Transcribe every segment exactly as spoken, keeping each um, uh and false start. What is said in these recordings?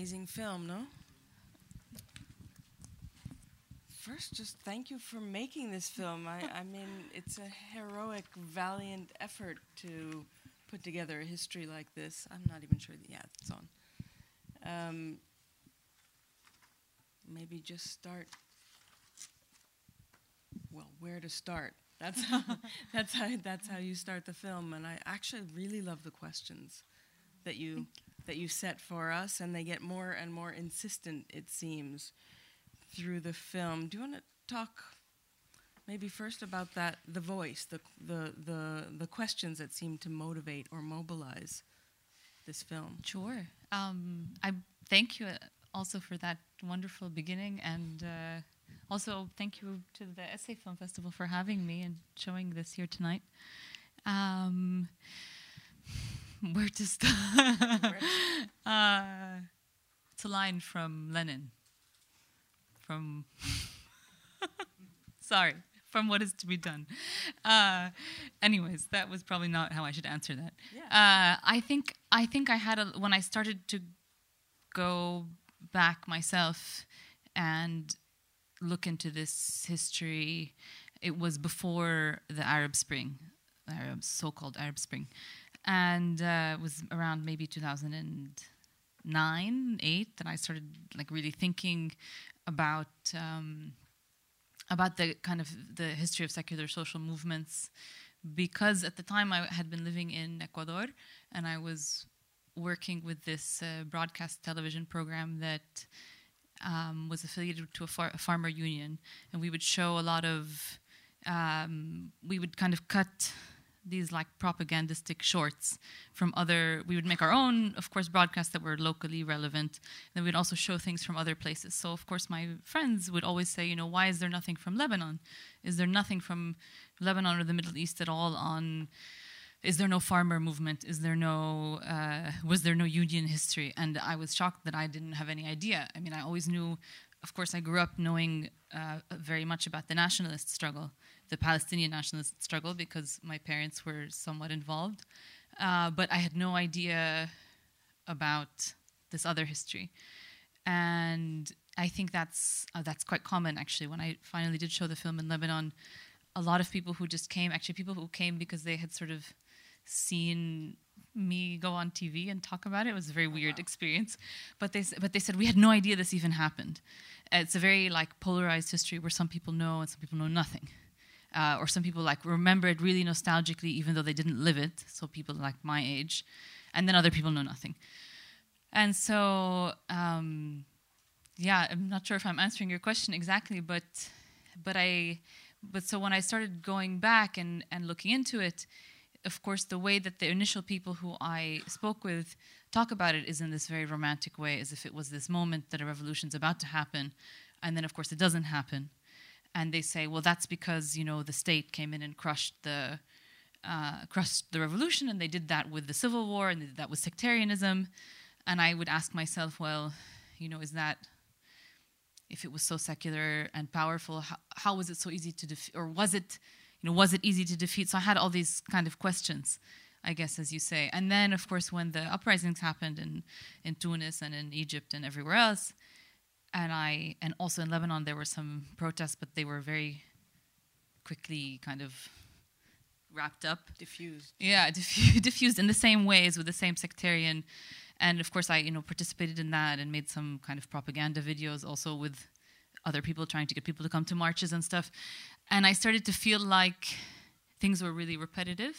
amazing film, no? First, just thank you for making this film. I, I mean, it's a heroic, valiant effort to put together a history like this. I'm not even sure. That, yeah, it's on. Um, maybe just start. Well, where to start? That's how, that's how that's how you start the film. And I actually really love the questions that you that you set for us, and they get more and more insistent, it seems, through the film. Do you want to talk maybe first about that, the voice, the the the, the questions that seem to motivate or mobilize this film? Sure. Um, I thank you also for that wonderful beginning, and uh, also thank you to the Essay Film Festival for having me and showing this here tonight. Um, where to start? uh, it's a line from Lenin. From sorry, from What Is to Be Done. Uh, anyways, that was probably not how I should answer that. Yeah. Uh, I think I think I had a, when I started to go back myself and look into this history, it was before the Arab Spring, the Arab, so-called Arab Spring, and uh, it was around maybe two thousand nine, eight that I started like really thinking about um, about the kind of the history of secular social movements, because at the time I had been living in Ecuador and I was working with this uh, broadcast television program that um, was affiliated to a, far- a farmer union, and we would show a lot of um, we would kind of cut these like propagandistic shorts from other, we would make our own, of course, broadcasts that were locally relevant. Then we'd also show things from other places. So, of course, my friends would always say, you know, why is there nothing from Lebanon? Is there nothing from Lebanon or the Middle East at all on, is there no farmer movement? Is there no, uh, was there no union history? And I was shocked that I didn't have any idea. I mean, I always knew, of course, I grew up knowing uh, very much about the nationalist struggle, the Palestinian nationalist struggle, because my parents were somewhat involved. Uh, but I had no idea about this other history. And I think that's uh, that's quite common, actually. When I finally did show the film in Lebanon, a lot of people who just came, actually people who came because they had sort of seen me go on T V and talk about it. It was a very weird oh, wow. experience. But they, but they said, we had no idea this even happened. Uh, it's a very like polarized history where some people know and some people know nothing. Uh, or some people like remember it really nostalgically even though they didn't live it, so people like my age, and then other people know nothing. And so um, yeah, I'm not sure if I'm answering your question exactly, but but I but so when I started going back and, and looking into it, of course the way that the initial people who I spoke with talk about it is in this very romantic way, as if it was this moment that a revolution's about to happen, and then of course it doesn't happen. And they say, well, that's because, you know, the state came in and crushed the uh, crushed the revolution, and they did that with the Civil War, and they did that with sectarianism. And I would ask myself, well, you know, is that, if it was so secular and powerful, how, how was it so easy to defeat, or was it, you know, was it easy to defeat? So I had all these kind of questions, I guess, as you say. And then, of course, when the uprisings happened in, in Tunis and in Egypt and everywhere else, And I and also in Lebanon there were some protests, but they were very quickly kind of wrapped up, diffused. Yeah, diffu- diffused in the same ways with the same sectarian. And of course, I you know participated in that and made some kind of propaganda videos also with other people, trying to get people to come to marches and stuff. And I started to feel like things were really repetitive,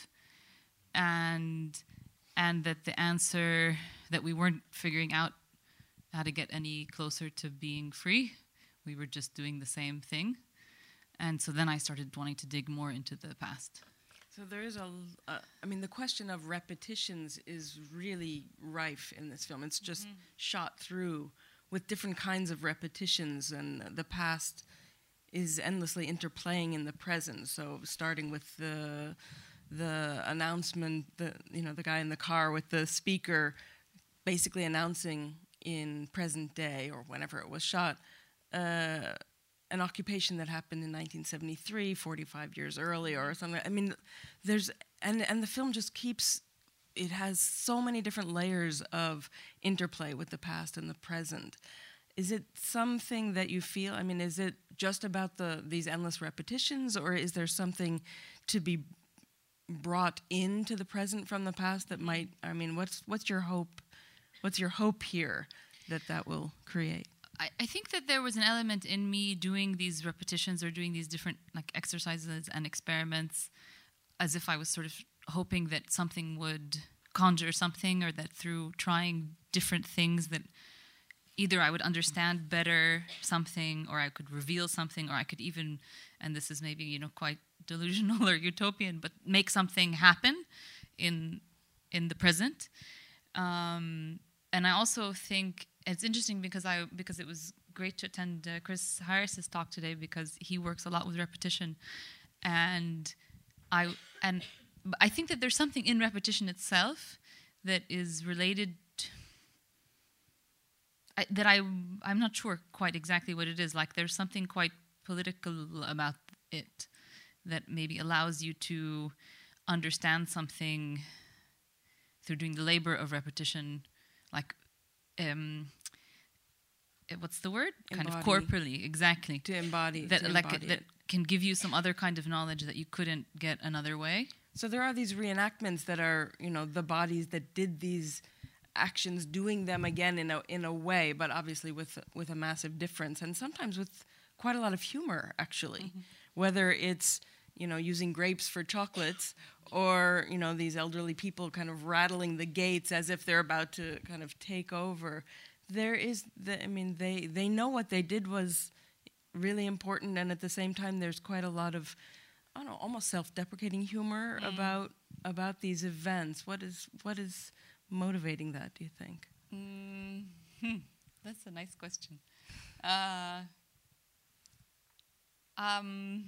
and and that the answer that we weren't figuring out how to get any closer to being free. We were just doing the same thing. And so then I started wanting to dig more into the past. So there is a, uh, I mean, the question of repetitions is really rife in this film. It's just mm-hmm. shot through with different kinds of repetitions, and the past is endlessly interplaying in the present. So starting with the the announcement, the you know, the guy in the car with the speaker basically announcing in present day, or whenever it was shot, uh, an occupation that happened in nineteen seventy-three, forty-five years earlier or something. I mean, there's, and, and the film just keeps it has so many different layers of interplay with the past and the present. Is it something that you feel, I mean, is it just about the these endless repetitions, or is there something to be brought into the present from the past that might, I mean, what's what's your hope? What's your hope here that that will create? I, I think that there was an element in me doing these repetitions or doing these different like exercises and experiments as if I was sort of hoping that something would conjure something, or that through trying different things that either I would understand better something, or I could reveal something, or I could even, and this is maybe, you know, quite delusional or utopian, but make something happen in in the present. Um, and I also think it's interesting because I because it was great to attend uh, Chris Harris's talk today, because he works a lot with repetition, and I and I think that there's something in repetition itself that is related. I, that I I'm not sure quite exactly what it is. Like there's something quite political about it that maybe allows you to understand something through doing the labor of repetition, like um, what's the word? Embody. Kind of corporally, exactly. To embody that, to like embody that it. Can give you some other kind of knowledge that you couldn't get another way. So there are these reenactments that are, you know, the bodies that did these actions doing them again in a in a way, but obviously with with a massive difference, and sometimes with quite a lot of humor, actually. Mm-hmm. Whether it's, you know, using grapes for chocolates, or, you know, these elderly people kind of rattling the gates as if they're about to kind of take over. There is, the, I mean, they, they know what they did was really important, and at the same time there's quite a lot of, I don't know, almost self-deprecating humor mm. about about these events. What is what is motivating that, do you think? Mm-hmm. That's a nice question. Uh, um,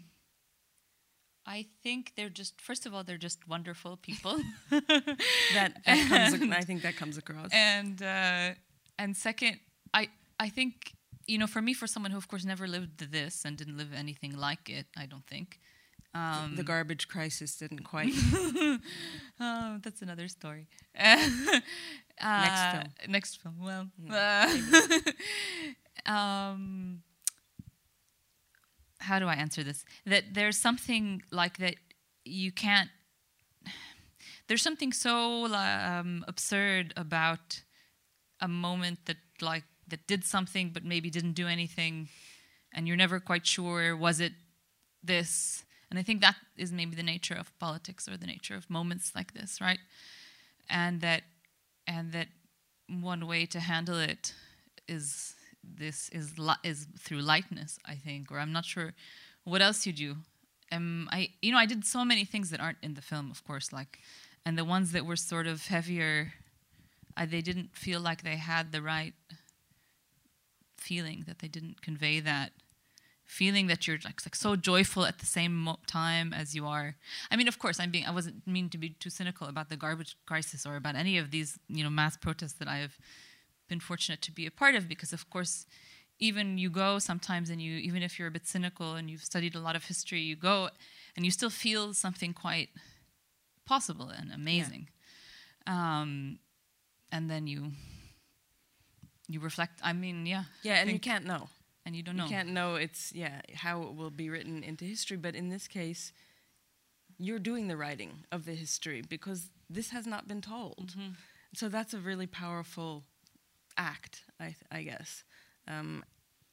I think they're just, first of all, they're just wonderful people. that, that comes, ac- I think that comes across. And uh, and second, I I think, you know, for me, for someone who, of course, never lived this and didn't live anything like it, I don't think. Um, the garbage crisis didn't quite. Oh, that's another story. uh, next film. Next film. Well, No, uh, um, how do I answer this? That there's something like that you can't. There's something so um, absurd about a moment that like that did something but maybe didn't do anything, and you're never quite sure, was it this? And I think that is maybe the nature of politics, or the nature of moments like this, right? And that, and that one way to handle it is this is li- is through lightness, I think. Or I'm not sure what else you do. Um, I you know I did so many things that aren't in the film, of course, like, and the ones that were sort of heavier, I, they didn't feel like they had the right feeling, that they didn't convey that feeling that you're like, like so joyful at the same mo- time as you are. I mean, of course, I'm being I wasn't mean to be too cynical about the garbage crisis or about any of these, you know, mass protests that I have been fortunate to be a part of, because of course, even you go sometimes, and you, even if you're a bit cynical and you've studied a lot of history, you go and you still feel something quite possible and amazing. Yeah. Um, and then you you reflect. I mean, yeah. Yeah, and you can't know. And you don't know. You can't know it's, yeah, how it will be written into history. But in this case, you're doing the writing of the history, because this has not been told. Mm-hmm. So that's a really powerful act, I, th- I guess. Um,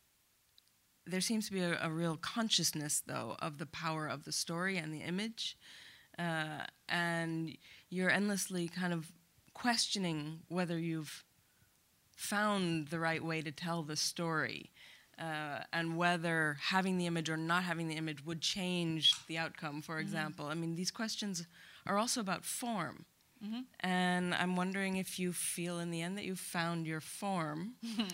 there seems to be a, a real consciousness, though, of the power of the story and the image. Uh, and you're endlessly kind of questioning whether you've found the right way to tell the story. Uh, and whether having the image or not having the image would change the outcome, for example. Mm-hmm. I mean, these questions are also about form. Mm-hmm. And I'm wondering if you feel in the end that you've found your form.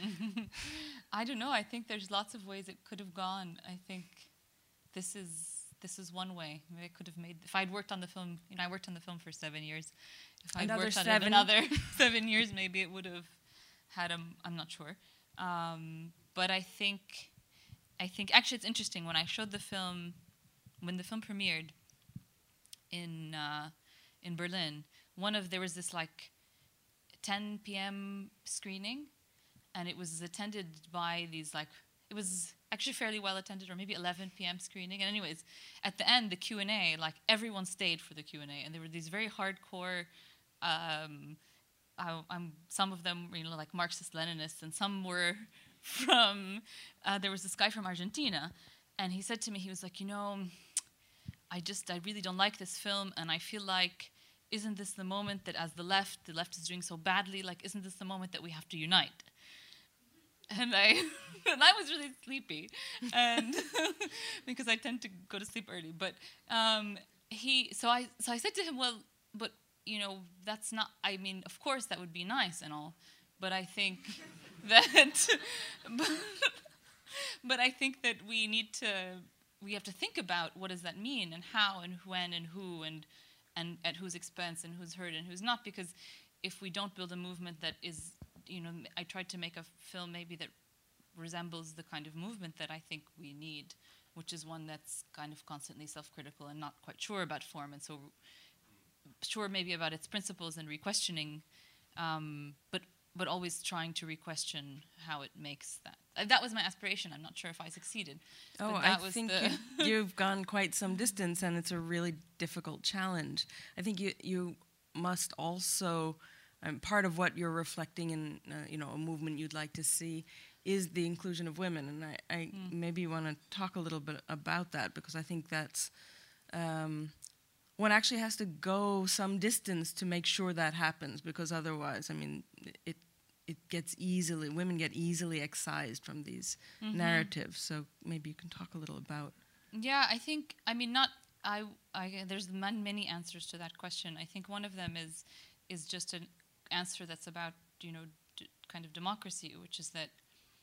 I don't know. I think there's lots of ways it could have gone. I think this is this is one way. Maybe I could have made, if I'd worked on the film, you know, I worked on the film for seven years. If I'd another worked seven. on it another seven years, maybe it would have had a, I'm not sure. Um, But I think, I think actually it's interesting. When I showed the film, when the film premiered in uh, in Berlin, one of there was this like ten p.m. screening, and it was attended by these like it was actually fairly well attended, or maybe eleven p.m. screening. And anyways, at the end, the Q and A, like everyone stayed for the Q and A, and there were these very hardcore. Um, I, I'm some of them, you know, like Marxist-Leninists, and some were from. Uh, there was this guy from Argentina, and he said to me, he was like, you know, I just, I really don't like this film, and I feel like, isn't this the moment that, as the left, the left is doing so badly? Like, isn't this the moment that we have to unite? And I, and I was really sleepy, and because I tend to go to sleep early. But um, he, so I, so I said to him, well, but. You know, that's not, I mean, of course that would be nice and all, but I think that, but, but I think that we need to, we have to think about what does that mean and how and when and who and, and at whose expense and who's heard and who's not, because if we don't build a movement that is, you know, I tried to make a film maybe that resembles the kind of movement that I think we need, which is one that's kind of constantly self-critical and not quite sure about form, and so sure maybe about its principles and re-questioning, um, but but always trying to re-question how it makes that. Uh, that was my aspiration. I'm not sure if I succeeded. Oh, that I was think the you, you've gone quite some distance, and it's a really difficult challenge. I think you you must also, um, part of what you're reflecting in, uh, you know, a movement you'd like to see is the inclusion of women, and I, I mm. maybe want to talk a little bit about that, because I think that's. Um, One actually has to go some distance to make sure that happens, because otherwise, I mean, it it gets easily, women get easily excised from these mm-hmm. narratives. So maybe you can talk a little about. Yeah, I think, I mean, not, I, I there's many answers to that question. I think one of them is is just an answer that's about, you know, d- kind of democracy, which is that,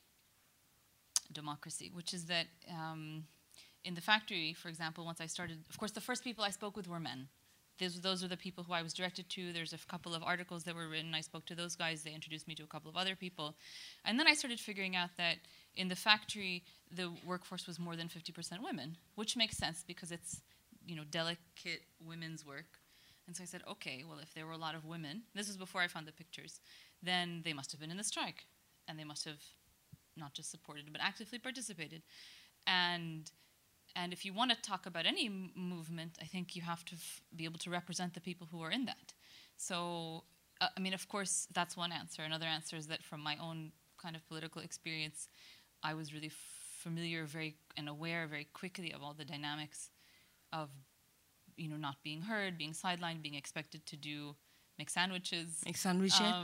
democracy, which is that, um, in the factory, for example, once I started, of course, the first people I spoke with were men. Those, those are the people who I was directed to. There's a f- couple of articles that were written. I spoke to those guys. They introduced me to a couple of other people. And then I started figuring out that in the factory, the workforce was more than fifty percent women, which makes sense because it's, you know, delicate women's work. And so I said, okay, well, if there were a lot of women, this was before I found the pictures, then they must have been in the strike. And they must have not just supported, but actively participated. And... And if you want to talk about any m- movement, I think you have to f- be able to represent the people who are in that. So, uh, I mean, of course, that's one answer. Another answer is that from my own kind of political experience, I was really f- familiar very and aware very quickly of all the dynamics of, you know, not being heard, being sidelined, being expected to do, make sandwiches. Make sandwiches. Um,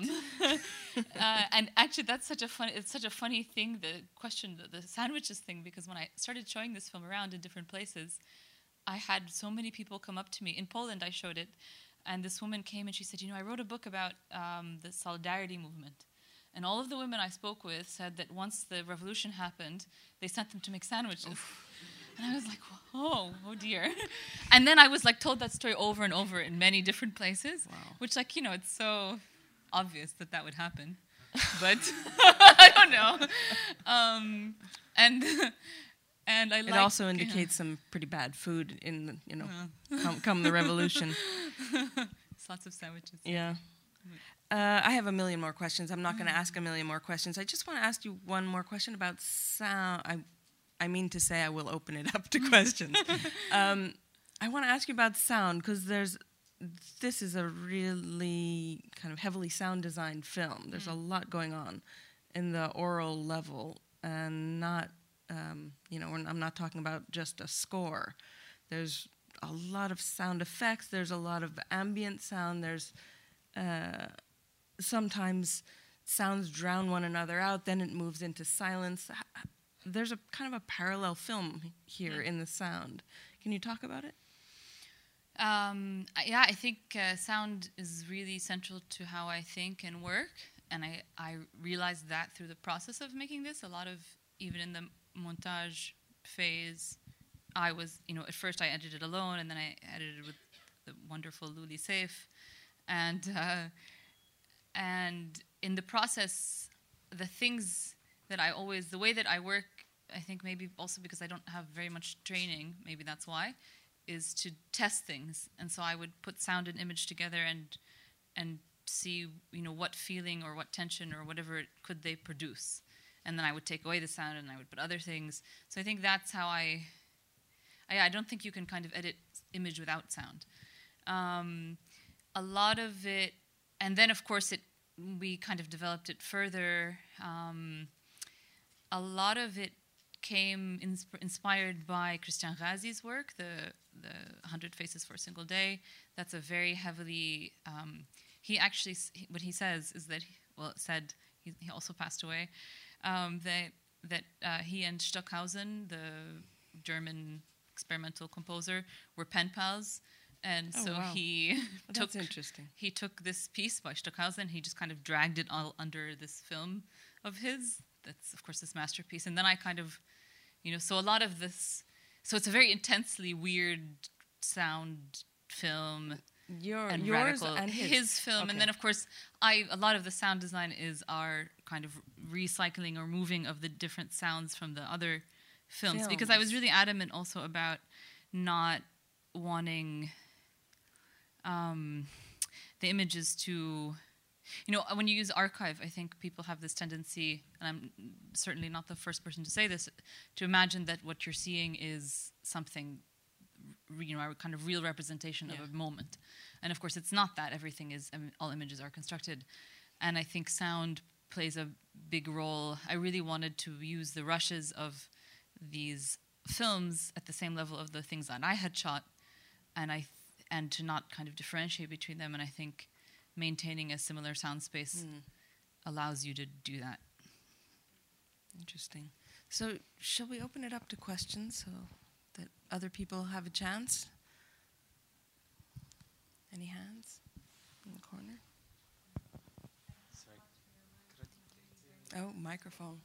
uh, and actually, that's such a fun. It's such a funny thing. The question, the, the sandwiches thing, because when I started showing this film around in different places, I had so many people come up to me. In Poland, I showed it, and this woman came and she said, "You know, I wrote a book about um, the solidarity movement." And all of the women I spoke with said that once the revolution happened, they sent them to make sandwiches. Oof. And I was like, oh, oh dear. And then I was like told that story over and over in many different places, wow. Which, like, you know, it's so obvious that that would happen. But I don't know. Um, and and I It like, also indicates yeah. some pretty bad food in, the, you know, yeah. come, come the revolution. It's lots of sandwiches. Yeah. Uh, I have a million more questions. I'm not going to ask a million more questions. I just want to ask you one more question about sound. I, I mean to say I will open it up to questions. um, I want to ask you about sound, because there's, this is a really kind of heavily sound designed film. There's mm. a lot going on in the oral level, and not, um, you know, I'm not talking about just a score. There's a lot of sound effects. There's a lot of ambient sound. There's uh, sometimes sounds drown one another out. Then it moves into silence. There's a kind of a parallel film here in the sound. Can you talk about it? Um, yeah, I think uh, sound is really central to how I think and work, and I, I realized that through the process of making this. A lot of, even in the montage phase, I was, you know, at first I edited alone, and then I edited with the wonderful Luli Saif, and uh, and in the process, the things that I always, the way that I work, I think maybe also because I don't have very much training, maybe that's why, is to test things. And so I would put sound and image together and and see, you know, what feeling or what tension or whatever it, could they produce. And then I would take away the sound and I would put other things. So I think that's how I, I, I don't think you can kind of edit image without sound. Um, a lot of it, and then of course it, we kind of developed it further. Um, a lot of it came insp- inspired by Christian Razi's work, the the one hundred Faces for a Single Day. That's a very heavily, um, he actually, what he says is that, he, well, said, he, he also passed away, um, that, that uh, he and Stockhausen, the German experimental composer, were pen pals. And oh, so wow. he well, took that's interesting. He took this piece by Stockhausen. He just kind of dragged it all under this film of his. That's of course this masterpiece. And then I kind of, you know, so a lot of this. So it's a very intensely weird sound film. Your and yours radical. and his, his film, okay. And then of course, I a lot of the sound design is our kind of recycling or moving of the different sounds from the other films, films. Because I was really adamant also about not wanting. Um, the images to, you know, when you use archive, I think people have this tendency, and I'm certainly not the first person to say this, to imagine that what you're seeing is something, you know, a kind of real representation yeah. of a moment. And of course, it's not that. Everything is, I mean, all images are constructed. And I think sound plays a big role. I really wanted to use the rushes of these films at the same level of the things that I had shot, and I. Th- and to not kind of differentiate between them. And I think maintaining a similar sound space mm. allows you to do that. Interesting. So shall we open it up to questions so that other people have a chance? Any hands in the corner? Sorry. Oh, microphone.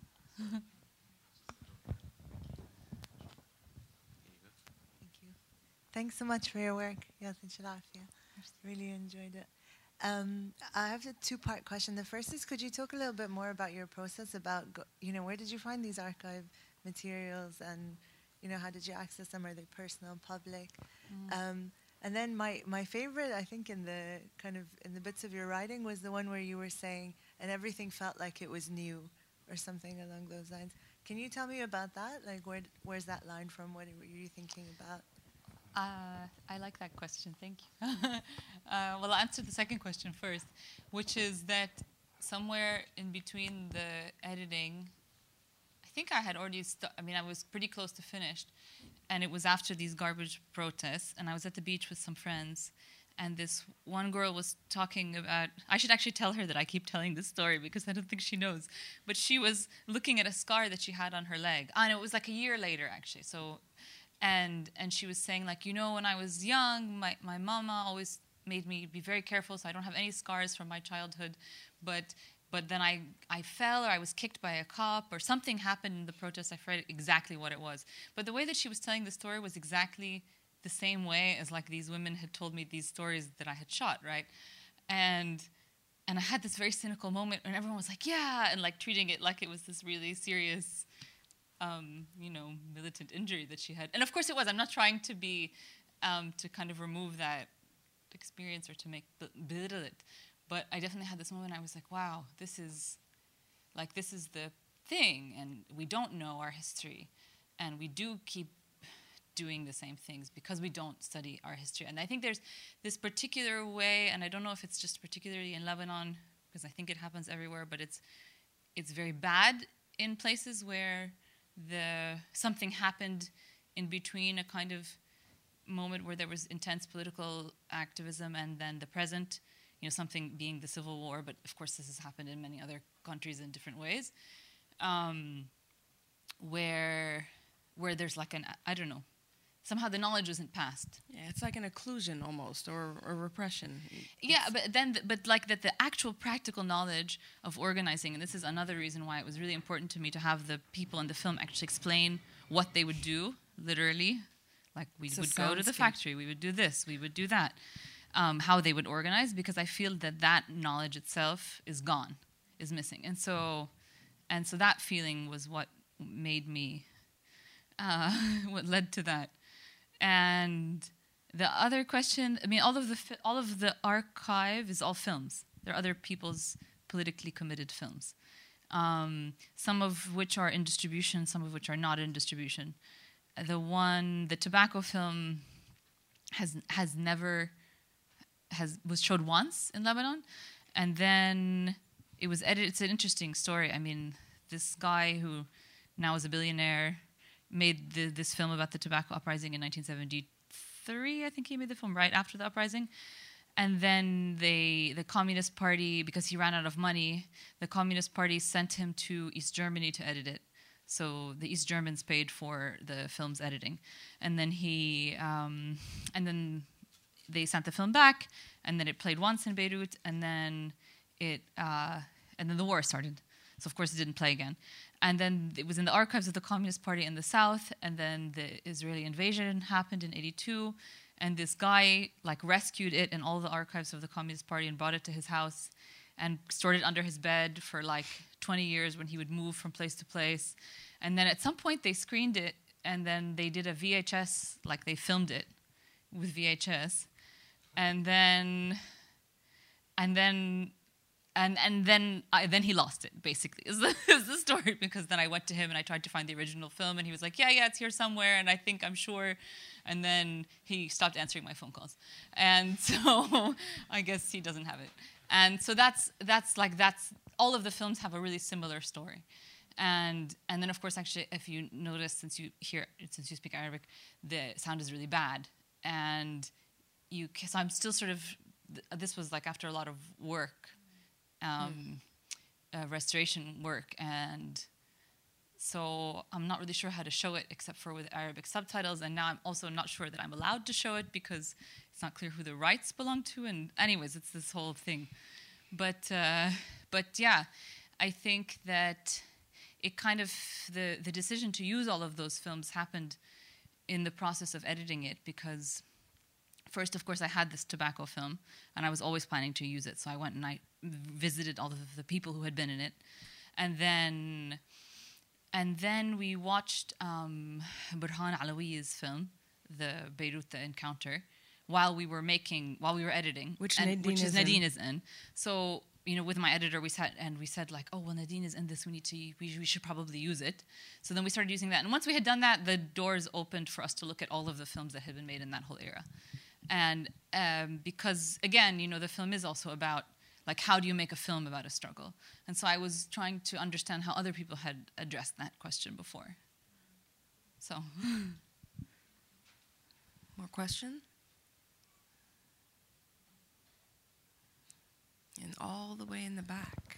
Thanks so much for your work, Yasin Shalafia. Really enjoyed it. Um, I have a two-part question. The first is, could you talk a little bit more about your process? About, go, you know, where did you find these archive materials, and you know, how did you access them? Are they personal, public? Mm. Um, and then my my favorite, I think, in the kind of in the bits of your writing was the one where you were saying, and everything felt like it was new, or something along those lines. Can you tell me about that? Like, where where's that line from? What were you thinking about? Uh, I like that question. Thank you. uh, well, I'll answer the second question first, which is that somewhere in between the editing, I think I had already, st- I mean, I was pretty close to finished, and it was after these garbage protests, and I was at the beach with some friends, and this one girl was talking about, I should actually tell her that I keep telling this story because I don't think she knows, but she was looking at a scar that she had on her leg. And it was like a year later, actually, so... And and she was saying, like, you know, when I was young, my, my mama always made me be very careful, so I don't have any scars from my childhood. But but then I, I fell, or I was kicked by a cop, or something happened in the protest. I forget exactly what it was. But the way that she was telling the story was exactly the same way as, like, these women had told me these stories that I had shot, right? And and I had this very cynical moment, and everyone was like, yeah, and, like, treating it like it was this really serious... Um, you know, militant injury that she had. And of course it was. I'm not trying to be, um, to kind of remove that experience or to make, belittle it. But I definitely had this moment, I was like, wow, this is, like, this is the thing. And we don't know our history. And we do keep doing the same things because we don't study our history. And I think there's this particular way, and I don't know if it's just particularly in Lebanon, because I think it happens everywhere, but it's it's very bad in places where the something happened in between a kind of moment where there was intense political activism and then the present, you know, something being the Civil War, but of course this has happened in many other countries in different ways, um, where where there's like an, I don't know, somehow the knowledge wasn't passed. Yeah, it's like an occlusion almost, or, or repression. Yeah, it's but then, but like that the actual practical knowledge of organizing, and this is another reason why it was really important to me to have the people in the film actually explain what they would do, literally. Like we it's would go to the factory, we would do this, we would do that. Um, how they would organize, because I feel that that knowledge itself is gone, is missing. And so, and so that feeling was what made me, uh, what led to that. And The other question, I mean, all of the fi- all of the archive is all films. They're other people's politically committed films, um, some of which are in distribution, some of which are not in distribution. The one, the tobacco film, has has never has was showed once in Lebanon, and then it was edited. It's an interesting story. I mean, this guy who now is a billionaire made the, this film about the tobacco uprising in nineteen seventy-three. I think he made the film right after the uprising. And then they, the Communist Party, because he ran out of money, the Communist Party sent him to East Germany to edit it. So the East Germans paid for the film's editing. And then he, um, and then they sent the film back, and then it played once in Beirut, and then it, uh, and then the war started. So of course it didn't play again. And then it was in the archives of the Communist Party in the south, and then the Israeli invasion happened in eighty-two, and this guy like rescued it in all the archives of the Communist Party and brought it to his house and stored it under his bed for like twenty years when he would move from place to place. And then at some point they screened it, and then they did a V H S, like they filmed it with V H S. And then, and then, and and then, I, then he lost it. Basically, is the, is the story. Because then I went to him and I tried to find the original film, and he was like, "Yeah, yeah, it's here somewhere." And I think I'm sure. And then he stopped answering my phone calls, and so I guess he doesn't have it. And so that's that's like that's all of the films have a really similar story. And and then of course, actually, if you notice, since you hear since you speak Arabic, the sound is really bad, and you so I'm still sort of this was like after a lot of work, um, mm. uh, restoration work, and so I'm not really sure how to show it except for with Arabic subtitles. And now I'm also not sure that I'm allowed to show it because it's not clear who the rights belong to. And anyways, it's this whole thing. But uh, but yeah, I think that it kind of the the decision to use all of those films happened in the process of editing it, because first, of course, I had this tobacco film, and I was always planning to use it. So I went and I visited all of the people who had been in it, and then and then we watched um, Burhan Alawi's film, the Beirut the Encounter, while we were making while we were editing, which and, Nadine, which is, Nadine in. is in. So you know, with my editor, we sat and we said like, oh, well, Nadine is in this. We need to. We, we should probably use it. So then we started using that, and once we had done that, the doors opened for us to look at all of the films that had been made in that whole era. And um, because, again, you know, the film is also about, like, how do you make a film about a struggle? And so I was trying to understand how other people had addressed that question before. So. More question? And all the way in the back.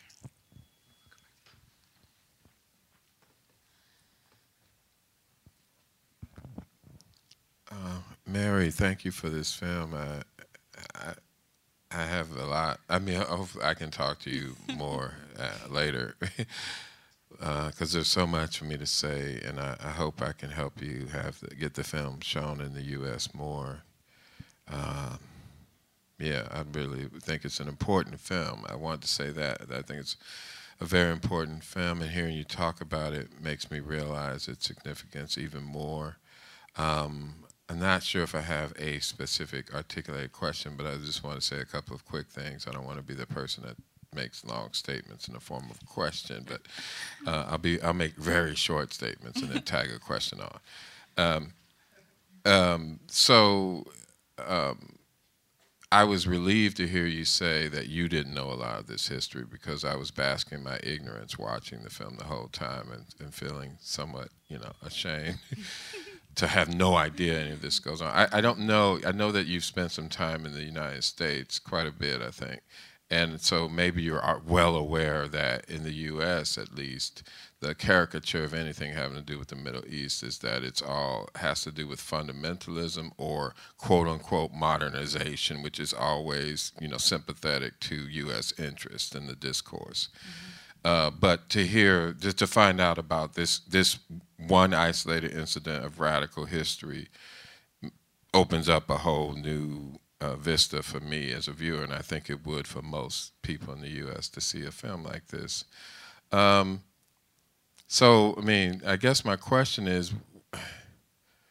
Uh, Mary, thank you for this film. I, I, I have a lot. I mean, hopefully I can talk to you more uh, later, because uh, there's so much for me to say, and I, I hope I can help you have the, get the film shown in the U S more. Um, yeah, I really think it's an important film. I want to say that. I think it's a very important film, and hearing you talk about it makes me realize its significance even more. Um, I'm not sure if I have a specific articulated question, but I just want to say a couple of quick things. I don't want to be the person that makes long statements in the form of a question, but uh, I'll be I'll make very short statements and then tag a question on. Um, um, so um, I was relieved to hear you say that you didn't know a lot of this history, because I was basking my ignorance watching the film the whole time and, and feeling somewhat, you know, ashamed. To have no idea any of this goes on. I, I don't know. I know that you've spent some time in the United States, quite a bit, I think. And so maybe you're well aware that in the U S, at least, the caricature of anything having to do with the Middle East is that it's all has to do with fundamentalism or quote-unquote modernization, which is always, you know, sympathetic to U S interests in the discourse. Mm-hmm. Uh, but to hear, just to find out about this, this one isolated incident of radical history opens up a whole new uh, vista for me as a viewer, and I think it would for most people in the U S to see a film like this. Um, so, I mean, I guess my question is,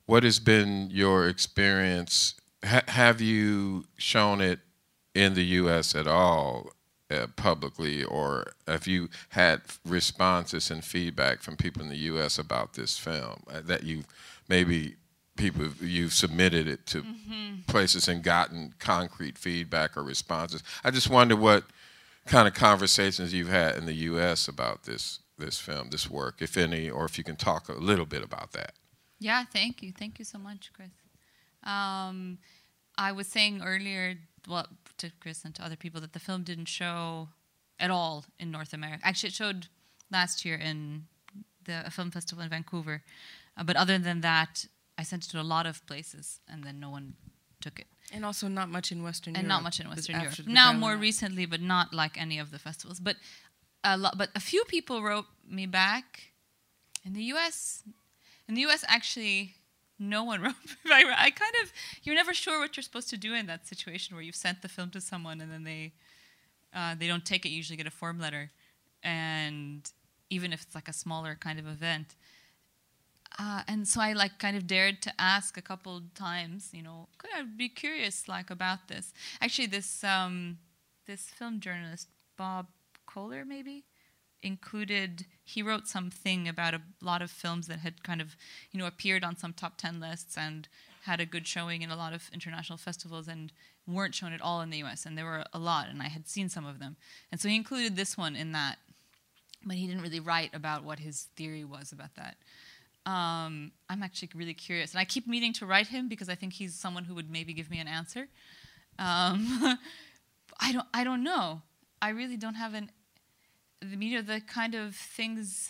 what has been your experience? Ha- have you shown it in the U S at all, uh, publicly, or have you had responses and feedback from people in the U S about this film, uh, that you maybe people you've submitted it to mm-hmm. places and gotten concrete feedback or responses? I just wonder what kind of conversations you've had in the U S about this this film, this work, if any, or if you can talk a little bit about that. Yeah, thank you. Thank you so much, Chris. Um, I was saying earlier, well, to Chris and to other people, that the film didn't show at all in North America. Actually, it showed last year in the film festival in Vancouver. Uh, but other than that, I sent it to a lot of places, and then no one took it. And also not much in Western and Europe. And not much in Western Europe. The now, more recently, but not like any of the festivals. But a lot, but a few people wrote me back. In the U S, in the U S, actually, no one wrote me back. I kind of, you're never sure what you're supposed to do in that situation where you've sent the film to someone and then they, uh, they don't take it. You usually get a form letter, and even if it's like a smaller kind of event. Uh, and so I like kind of dared to ask a couple times, you know, could I be curious like about this? Actually, this um, this film journalist Bob Kohler maybe included. He wrote something about a lot of films that had kind of, you know, appeared on some top ten lists and had a good showing in a lot of international festivals and weren't shown at all in the U S. And there were a lot, and I had seen some of them. And so he included this one in that, but he didn't really write about what his theory was about that. Um, I'm actually really curious, and I keep meaning to write him because I think he's someone who would maybe give me an answer. Um, I don't. I don't know. I really don't have an. The media, the kind of things.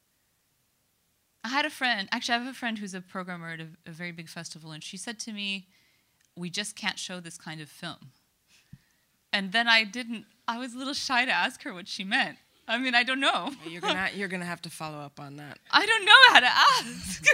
I had a friend. Actually, I have a friend who's a programmer at a, a very big festival, and she said to me, "We just can't show this kind of film." And then I didn't. I was a little shy to ask her what she meant. I mean, I don't know. You're gonna you're gonna have to follow up on that. I don't know how to ask.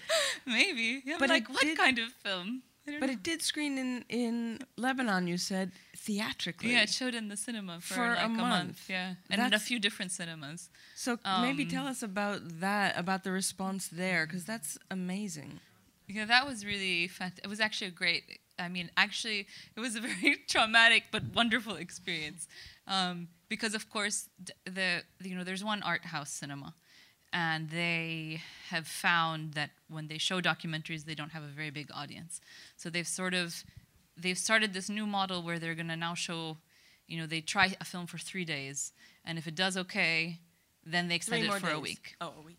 Maybe. Yeah, but like, what did, kind of film? But know. It did screen in, in Lebanon, you said, theatrically. Yeah, it showed in the cinema for, for like a, a month. month. Yeah, and in a few different cinemas. So um, maybe tell us about that, about the response there, because that's amazing. Yeah, that was really fantastic. It was actually a great. I mean, actually, it was a very traumatic but wonderful experience. Um, because of course, the, the you know there's one art house cinema, and they have found that when they show documentaries, they don't have a very big audience. So they've sort of they've started this new model where they're going to now show, you know, they try a film for three days, and if it does okay, then they extend it for days. a week. Oh, a week.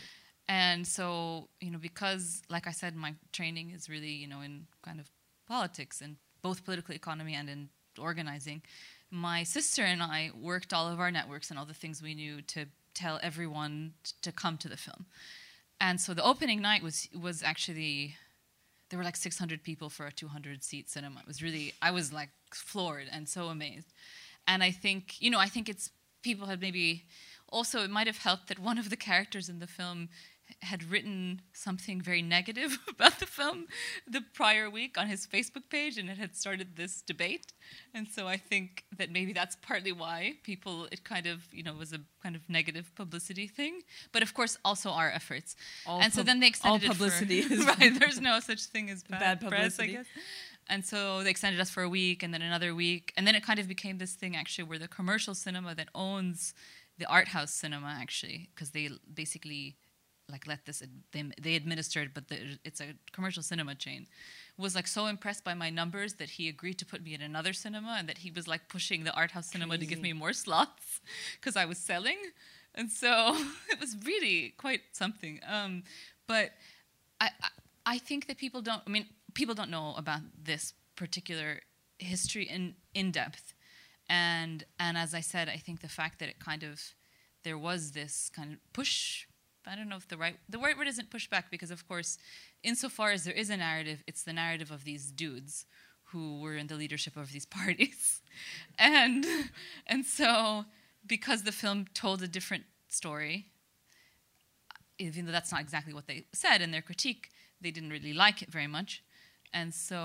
And so, you know, because, like I said, my training is really, you know, in kind of politics, and both political economy and in organizing, my sister and I worked all of our networks and all the things we knew to tell everyone t- to come to the film. And so the opening night was was actually, there were like six hundred people for a two hundred seat cinema. It was really, I was like floored and so amazed. And I think, you know, I think it's, people had maybe, also it might have helped that one of the characters in the film had written something very negative about the film the prior week on his Facebook page, and it had started this debate. And so I think that maybe that's partly why people, it kind of, you know, was a kind of negative publicity thing. But of course, also our efforts. All and so then they extended all publicity it for... is right, there's no such thing as bad, bad press, publicity. I guess. And so they extended us for a week, and then another week. And then it kind of became this thing, actually, where the commercial cinema that owns the art house cinema, actually, because they basically... like let this, they, they administered, but the, it's a commercial cinema chain, was like so impressed by my numbers that he agreed to put me in another cinema, and that he was like pushing the art house cinema Crazy. to give me more slots because I was selling. And so it was really quite something. Um, but I, I, I think that people don't, I mean, people don't know about this particular history in, in depth. And, and as I said, I think the fact that it kind of, there was this kind of push, I don't know if the right the right word isn't pushback, because of course, insofar as there is a narrative, it's the narrative of these dudes who were in the leadership of these parties, and and so because the film told a different story, even though that's not exactly what they said in their critique, they didn't really like it very much, and so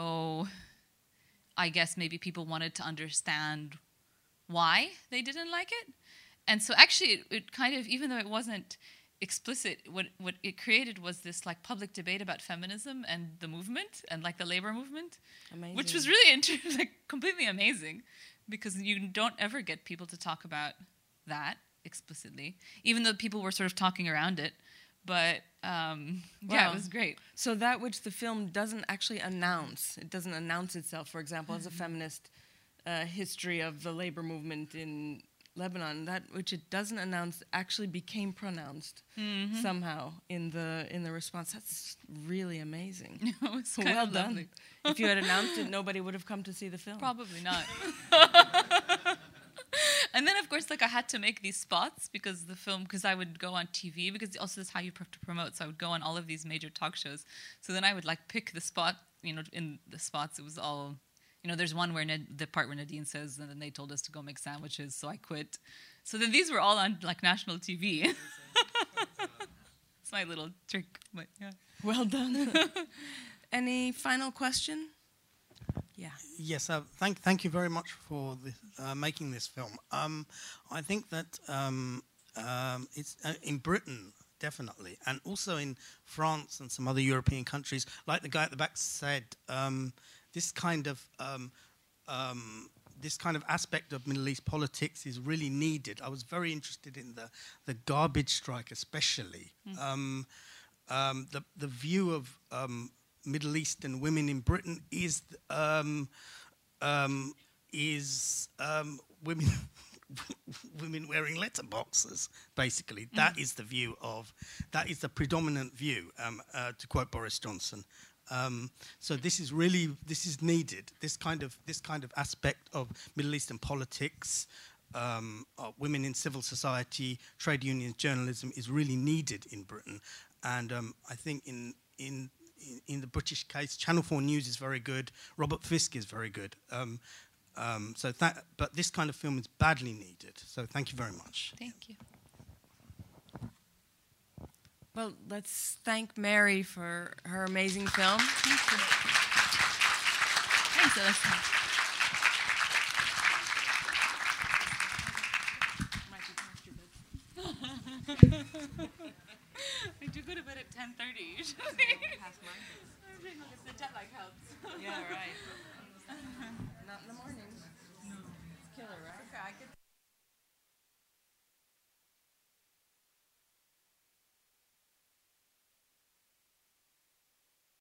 I guess maybe people wanted to understand why they didn't like it, and so actually it, it kind of, even though it wasn't. explicit. What what it created was this like public debate about feminism and the movement and like the labor movement, Amazing. which was really inter- like completely amazing, because you don't ever get people to talk about that explicitly, even though people were sort of talking around it. But um, yeah, Wow. it was great. So that which the film doesn't actually announce, it doesn't announce itself, for example, as a feminist uh, history of the labor movement in Lebanon, that which it doesn't announce actually became pronounced Mm-hmm. somehow in the in the response. That's really amazing. It was kind Well of done. lovely. If you had announced it, nobody would have come to see the film. Probably not. And then, of course, like I had to make these spots because the film, because I would go on T V, because also that's how you have to promote. So I would go on all of these major talk shows. So then I would like pick the spot, you know, in the spots. It was all, you know, there's one where Nad- the part where Nadine says, and then they told us to go make sandwiches, so I quit. So then these were all on like national T V. It's my little trick, but yeah. Well done. Any final question? Yeah. Yes, uh, thank thank you very much for this, uh, making this film. Um, I think that um, um, it's uh, in Britain definitely, and also in France and some other European countries. Like the guy at the back said, um, this kind of um, um, this kind of aspect of Middle East politics is really needed. I was very interested in the the garbage strike, especially Mm. um, um, the the view of um, Middle Eastern women in Britain is um, um, is um, women women wearing letterboxes. Basically, Mm. that is the view of that is the predominant view. Um, uh, to quote Boris Johnson. Um, so this is really this is needed. This kind of this kind of aspect of Middle Eastern politics, um, uh, women in civil society, trade unions, journalism is really needed in Britain, and um, I think in in In, in the British case, Channel four News is very good. Robert Fisk is very good. Um, um, so that, but this kind of film is badly needed. So thank you very much. Thank you. Well, let's thank Mary for her amazing film. Thank you. Thanks, Alyssa. I do go to bed at ten thirty usually. Past mine. The jet lag helps. Yeah, right.